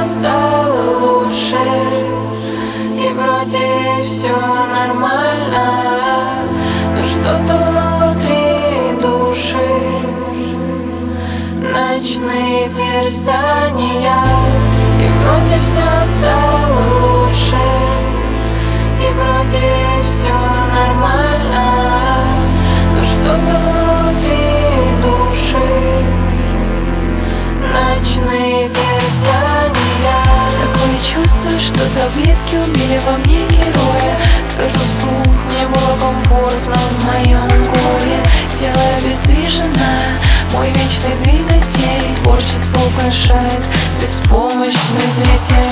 стало лучше, и вроде все нормально, но что-то внутри души, ночные терзания. И вроде все стало лучше, и вроде все нормально, но что-то внутри души, ночные терзания. Такое чувство, что таблетки убили во мне героя. Скажу вслух, мне было комфортно в моем горе. Тело обездвижено, мой вечный двигатель. Творчество украшает беспомощный зритель.